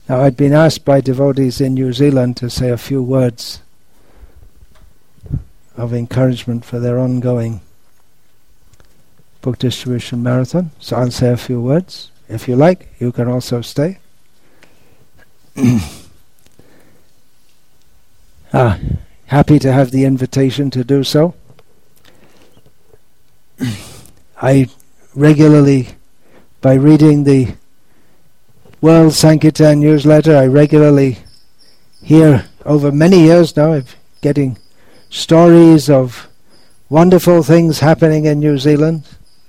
Now, I'd been asked by devotees in New Zealand to say a few words of encouragement for their ongoing book distribution marathon. So I'll say a few words. If you like, you can also stay. Happy to have the invitation to do so. I regularly, by reading the World Sankirtan newsletter, I regularly hear over many years now of getting stories of wonderful things happening in New Zealand.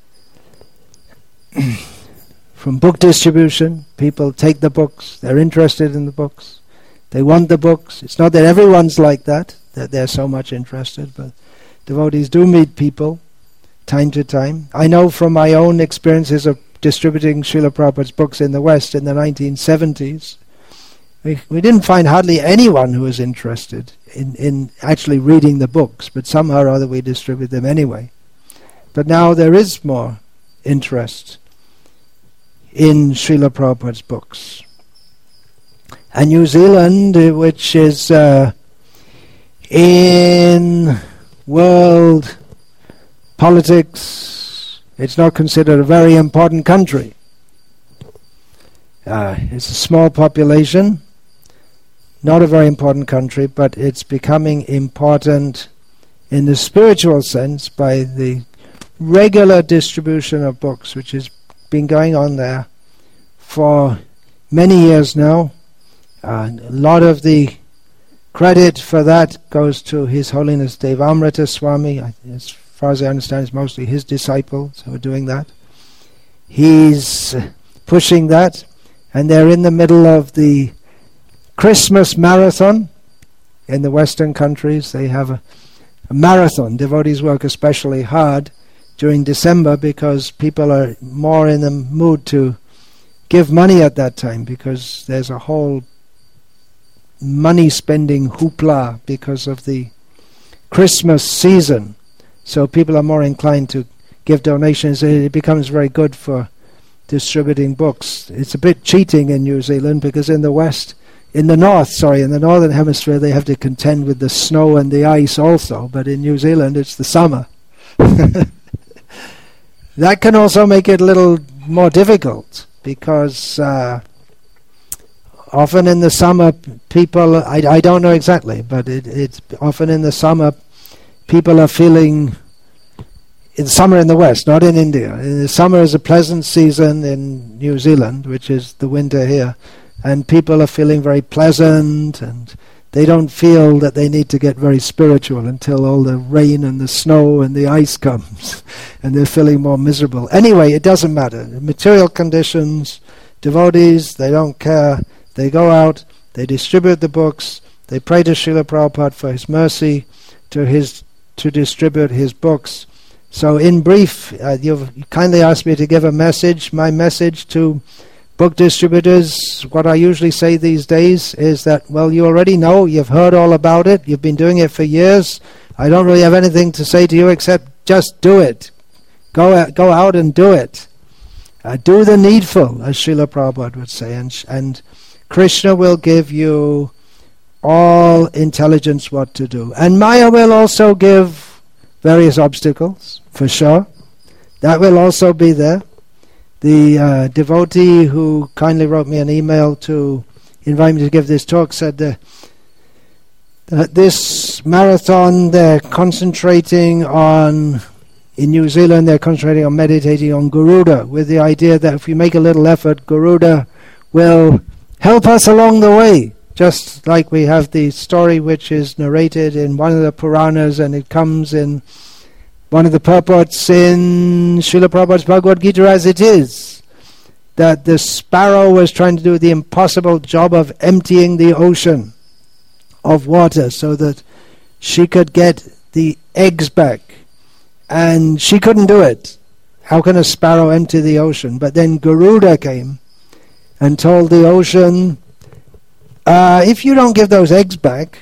From book distribution, people take the books, they're interested in the books, they want the books. It's not that everyone's like that they're so much interested, but devotees do meet people time to time. I know from my own experiences of distributing Srila Prabhupada's books in the West in the 1970s, we didn't find hardly anyone who was interested in actually reading the books, but somehow or other we distribute them anyway. But now there is more interest in Srila Prabhupada's books. And New Zealand, which is in world politics, it's not considered a very important country. It's a small population, not a very important country, but it's becoming important in the spiritual sense by the regular distribution of books, which has been going on there for many years now. A lot of the credit for that goes to His Holiness Devamrita Swami. As far as I understand, it's mostly his disciples who are doing that. He's pushing that, and they're in the middle of the Christmas marathon in the Western countries. They have a marathon. Devotees work especially hard during December because people are more in the mood to give money at that time, because there's a whole money spending hoopla because of the Christmas season. So people are more inclined to give donations. It becomes very good for distributing books. It's a bit cheating in New Zealand because in the northern hemisphere they have to contend with the snow and the ice also, but in New Zealand it's the summer. That can also make it a little more difficult, because often in the summer people, I don't know exactly, but it's often in the summer people are feeling, in summer in the West, not in India. The summer is a pleasant season in New Zealand, which is the winter here, and people are feeling very pleasant, and they don't feel that they need to get very spiritual until all the rain and the snow and the ice comes, and they're feeling more miserable. Anyway, it doesn't matter. The material conditions, devotees, they don't care. They go out, they distribute the books, they pray to Srila Prabhupada for his mercy to distribute his books. So in brief, you've kindly asked me to give a message. My message to book distributors, what I usually say these days is that, well, you already know, you've heard all about it, you've been doing it for years. I don't really have anything to say to you except just do it. Go out and do it. Do the needful, as Srila Prabhupada would say, and Krishna will give you all intelligence what to do. And Maya will also give various obstacles, for sure. That will also be there. The devotee who kindly wrote me an email to invite me to give this talk said that this marathon they're concentrating on, in New Zealand they're concentrating on meditating on Garuda, with the idea that if we make a little effort, Garuda will help us along the way. Just like we have the story which is narrated in one of the Puranas, and it comes in one of the purports in Srila Prabhupada's Bhagavad Gita as it is, that the sparrow was trying to do the impossible job of emptying the ocean of water so that she could get the eggs back, and she couldn't do it. How can a sparrow empty the ocean? But then Garuda came and told the ocean, if you don't give those eggs back,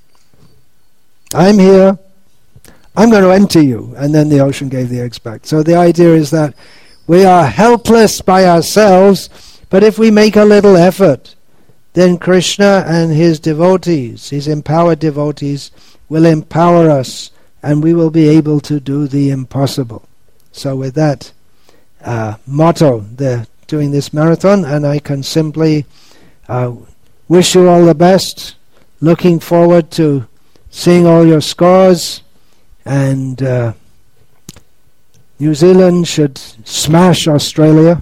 I'm here, I'm going to empty you. And then the ocean gave the eggs back. So the idea is that we are helpless by ourselves, but if we make a little effort then Krishna and his devotees, his empowered devotees, will empower us, and we will be able to do the impossible. So with that motto, they're doing this marathon, and I can simply wish you all the best. Looking forward to seeing all your scores, and New Zealand should smash Australia.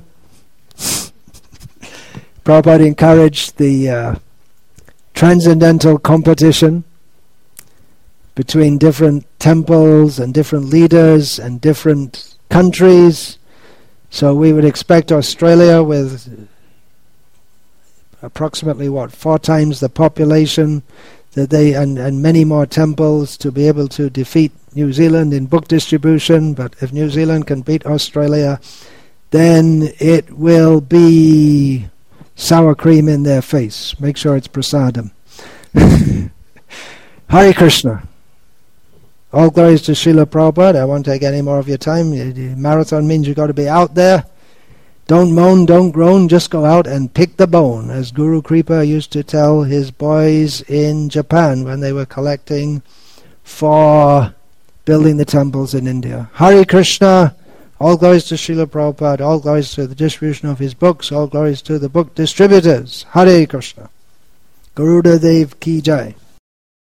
Prabhupada encouraged the transcendental competition between different temples and different leaders and different countries. So we would expect Australia, with approximately 4 times the population, that they and many more temples, to be able to defeat New Zealand in book distribution. But if New Zealand can beat Australia, then it will be sour cream in their face. Make sure it's prasadam. Hare Krishna. All glories to Srila Prabhupada. I won't take any more of your time. Marathon means you've got to be out there. Don't moan, don't groan, just go out and pick the bone, as Guru Kripa used to tell his boys in Japan when they were collecting for building the temples in India. Hare Krishna. All glories to Srila Prabhupada. All glories to the distribution of his books. All glories to the book distributors. Hare Krishna. Garuda Dev Ki Jai.